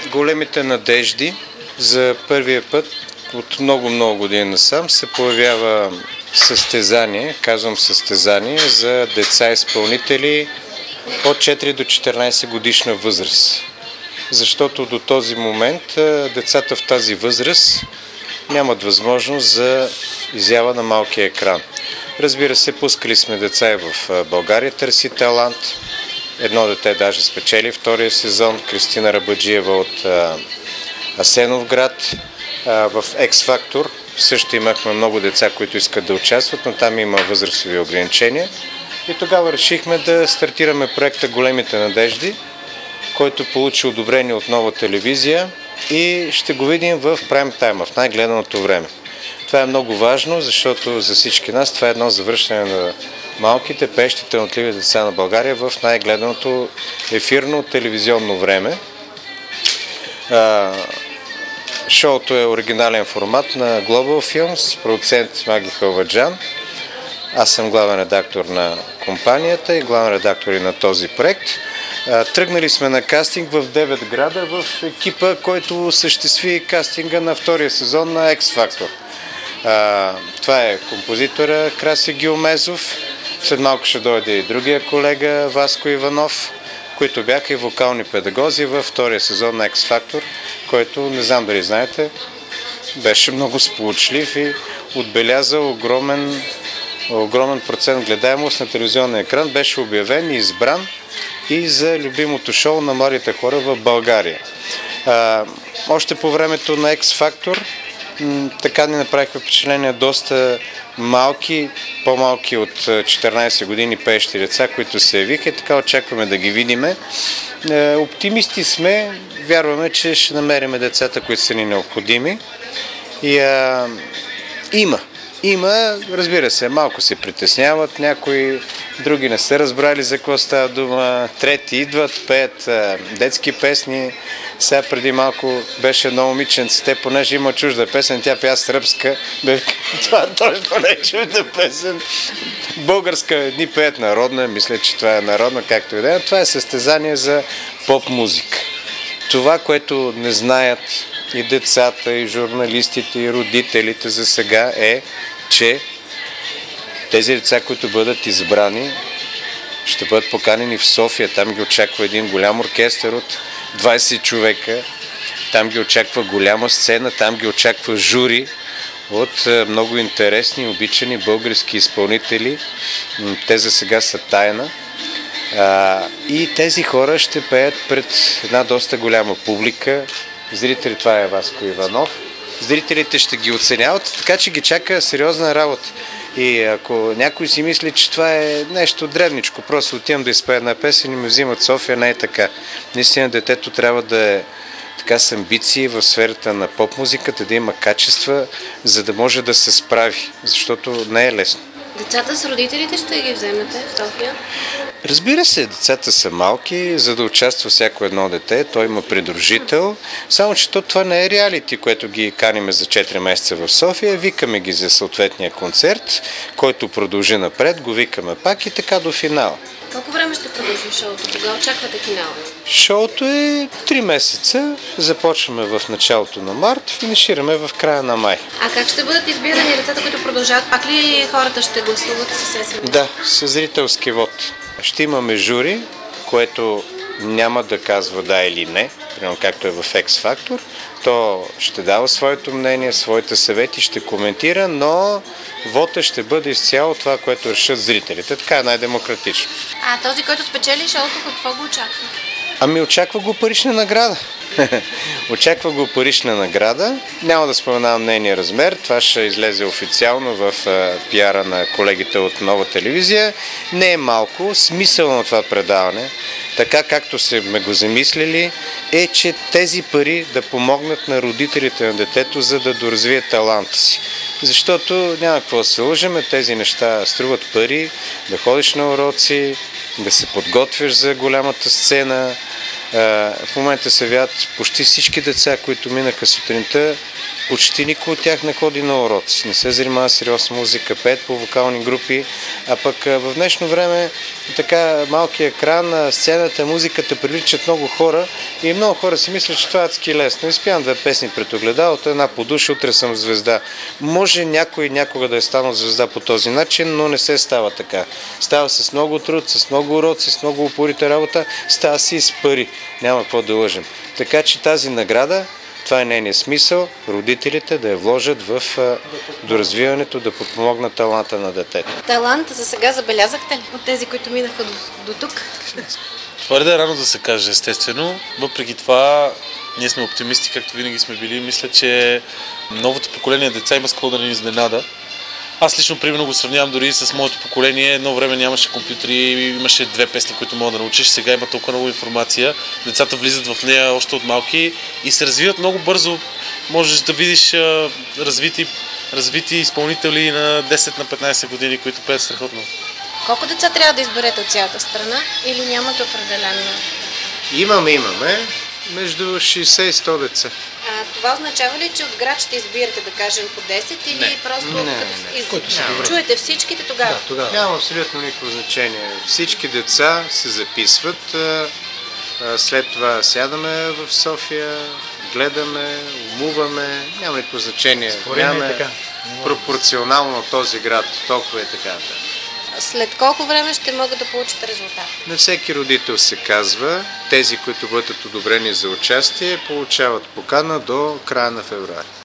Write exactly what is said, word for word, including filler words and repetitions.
големите надежди. За първия път от много-много години насам се появява състезание, казвам състезание, за деца-изпълнители от четири до четиринайсет годишна възраст. Защото до този момент децата в тази възраст нямат възможност за изява на малкия екран. Разбира се, пускали сме деца и в България търси талант. Едно дете даже спечели втория сезон, Кристина Рабаджиева от Асеновград. В X-Factor също имахме много деца, които искат да участват, но там има възрастови ограничения. И тогава решихме да стартираме проекта Големите надежди, който получи одобрение от Нова телевизия и ще го видим в прайм тайма, в най-гледаното време. Това е много важно, защото за всички нас това е едно завършване на малките, пеещи, талантливи деца на България в най-гледаното ефирно телевизионно време. Шоуто е оригинален формат на Global Films, продуцент Маги Халваджан. Аз съм главен редактор на компанията и главен редактор и на този проект. Тръгнали сме на кастинг в девет града в екипа, който осъществи кастинга на втория сезон на X-Factor. Това е композитора Краси Гилмезов. След малко ще дойде и другия колега Васко Иванов, които бяха и вокални педагози във втория сезон на X-Factor, който, не знам дали знаете, беше много сполучлив и отбеляза огромен, огромен процент гледаемост на телевизионния екран. Беше обявен и избран и за любимото шоу на младите хора в България. А, още по времето на X-Factor м- така ни направиха впечатление доста малки, по-малки от четиринайсет години пеещи деца, които се явиха и така очакваме да ги видиме. Е, оптимисти сме, вярваме, че ще намерим децата, които са ни необходими. И а, има. Има, разбира се, малко се притесняват, някои други не са разбрали за какво става дума, трети идват, пеят а, детски песни. Сега преди малко беше едно момиченце, те понеже има чужда песен, тя пя сръбска, бе, това точно не е чужда песен. Българска едни пеят народна, мисля, че това е народна, както и да е. Това е състезание за поп-музика. Това, което не знаят и децата, и журналистите, и родителите за сега е, че тези деца, които бъдат избрани, ще бъдат поканени в София. Там ги очаква един голям оркестър от двайсет човека. Там ги очаква голяма сцена, там ги очаква жури от много интересни, обичани български изпълнители. Те за сега са тайна. И тези хора ще пеят пред една доста голяма публика. Зрители, това е Васко Иванов. Зрителите ще ги оценяват, така че ги чака сериозна работа. И ако някой си мисли, че това е нещо древничко, просто отивам да изпея една песен и ме взимат София, не е така. Наистина детето трябва да е така с амбиции в сферата на поп-музиката, да има качества, за да може да се справи, защото не е лесно. Децата с родителите ще ги вземете в София? Разбира се, децата са малки, за да участва всяко едно дете, той има придружител, само че то, това не е реалити, което ги каниме за четири месеца в София, викаме ги за съответния концерт, който продължи напред, го викаме пак и така до финала. Колко време ще продължи шоуто? Кога очаквате финала? Шоуто е три месеца. Започваме в началото на март, финишираме в края на май. А как ще бъдат избирани децата, които продължават? Пак ли хората ще гласуват с ес ем ес? Да, с зрителски вод. Ще имаме жури, което няма да казва да или не, примерно както е в X-Factor. То ще дава своето мнение, своите съвети, ще коментира, но вота ще бъде изцяло това, което решат зрителите. Така е най-демократично. А този, който спечели шоуто, какво го очаква? Ами очаква го парична награда. Очаква го парична награда. Няма да споменавам нейния размер. Това ще излезе официално в пиара на колегите от Нова телевизия. Не е малко. Смисъл на това предаване, така както сме го замислили, е, че тези пари да помогнат на родителите на детето, за да доразвият таланта си. Защото няма какво да се лъжеме, тези неща струват пари, да ходиш на уроци, да се подготвяш за голямата сцена. В момента се явяват почти всички деца, които минаха сутринта. Почти никой от тях не ходи на уроци, не се занимава с сериозна музика, пеят по вокални групи, а пък в днешно време така малкия екран, сцената, музиката привличат много хора и много хора си мислят, че това е адски лесно. Изпявам две песни пред огледалото, една по душа, утре съм звезда. Може някой някога да е станал звезда по този начин, но не се става така. Става с много труд, с много уроци, с много упорита работа, става си и с пари. Няма какво да лъжем. Така че тази награда, това е нейният смисъл, родителите да я вложат в доразвиването, да подпомогнат таланта на детето. Талант за сега забелязахте ли от тези, които минаха до, до тук? Твърде е рано да се каже, естествено. Въпреки това, ние сме оптимисти, както винаги сме били. Мисля, че новото поколение деца има склон да ни изненада. Аз лично, примерно, го сравнявам дори с моето поколение. Едно време нямаше компютри, имаше две песни, които мога да научиш. Сега има толкова много информация. Децата влизат в нея още от малки и се развиват много бързо. Можеш да видиш а, развити, развити изпълнители на десет на петнайсет години, които пеят страхотно. Колко деца трябва да изберете от цялата страна или нямате определено? Имаме, имаме. Между шейсет и сто деца. А, това означава ли, че от град ще избирате, да кажем, по десет или не. просто не, не, като из... чуете всичките тогава? Да, тогава? Няма абсолютно никакво значение. Всички деца се записват, след това сядаме в София, гледаме, умуваме, няма никакво значение. Няма така. Пропорционално този град, толкова е така. След колко време ще могат да получат резултат? На всеки родител се казва, тези, които бъдат одобрени за участие, получават покана до края на февруари.